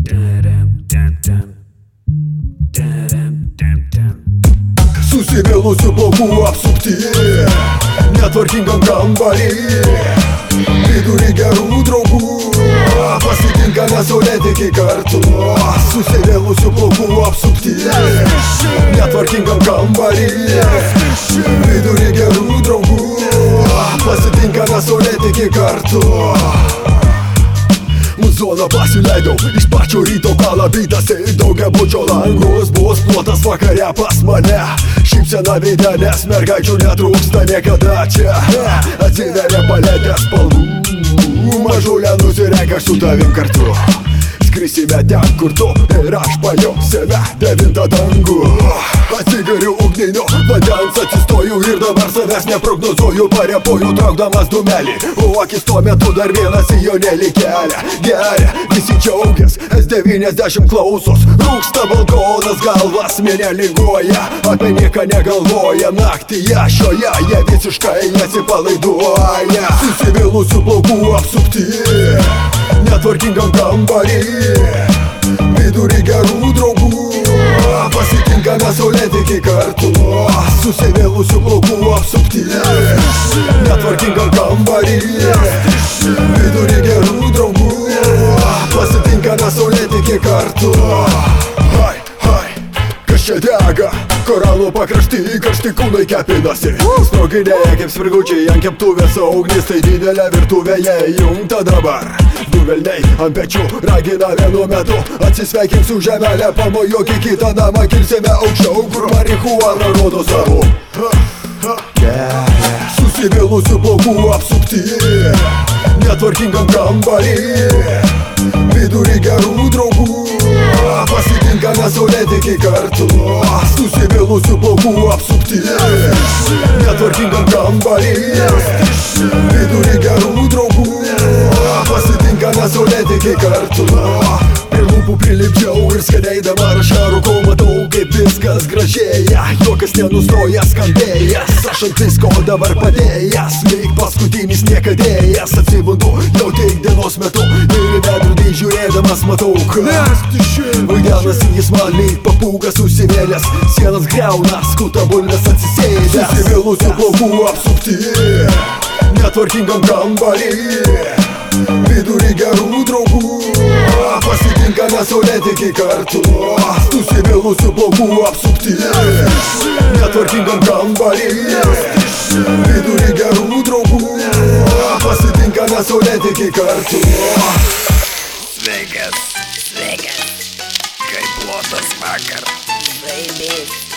Susivėlusių plaukų apsupti, netvarkingam kambarį, vidury gerų draugų, pasitinkame saulėtekį kartu. Susivėlusių plaukų apsupti, netvarkingam kambarį, vidury gerų draugų, pasitinkame saulėtekį kartu. Zoną pasileidau iš pačio ryto, kalabytas ir daugiabučio langus. Bus plotas vakare pas mane, šypsena veide, nes mergaičių netrūksta niekada čia. Atsiveria paletės spalvų, mažulė nusirenka su tavim kartu. Skrisime ten, kur tu ir aš pajausime devintą dangų. Atsigariu ugninio vandens, atsistoju ir dabar savęs neprognozuoju. Parepoju traukdamas dūmelį, o akis tuo metu dar vieną sijonėlį kelia. Geria, visi džiaugias, S90 klausos, rūksta balkonas, galvas mėne linguoja, apie nieką negalvoja. Naktyje šioje jie visiškai atsipalaiduoja. Susivėlusių plaukų apsupti, netvarkingam kambarį, vidury gerų draugų, pasitinkame saulėtekį kartu. Susivėlusių plaukų apsupti, netvarkingam kambarį, vidury gerų draugų, pasitinkame saulėtekį kartu. Čia dega, koralų pakrašty, karšti kūnai kepinasi, sproginėja kaip svirgučiai ant keptuvės, ugnis tai didelė virtuvėje įjungta dabar. Du velniai ant pečių ragina vienu metu, atsisveikink su žemelė, pamojuok į kitą namą, kilsime aukščiau, kur marihuana rodo savo. Susivėlusių plaukų apsupti, netvarkingam kambarį, vidury gerų draugų, pasitinkame saulėtekį kartu. Susivėlusių plaukų apsupti, netvarkingam kambarį, vidury gerų draugų, pasitinkame saulėtekį kartu. Prie lūpų prilipdžiau ir skaniai rašą rūkau, matau kaip viskas gražėja, juokas nenustoja skambėjęs, aš ant visko dabar padėjęs, lyg paskutinis niekadėjas. Atsibundu jau tik dienos metu ir į veidrodį žiūrėdamas matau, kad vaidenasi jis man lyg papūgas užsivėlęs, sienas griauna, skuta bulves atsisėdęs. Susivėlusių plaukų apsupti, netvarkingam kambarį, vidury gerų draugų, pasitinkame saulėtekį kartu. Susivėlusių plaukų apsupti, netvarkingam kambarį, vidury gerų draugų, pasitinkame saulėtekį kartu. Sveikas, kaip plotas vakar. Baby.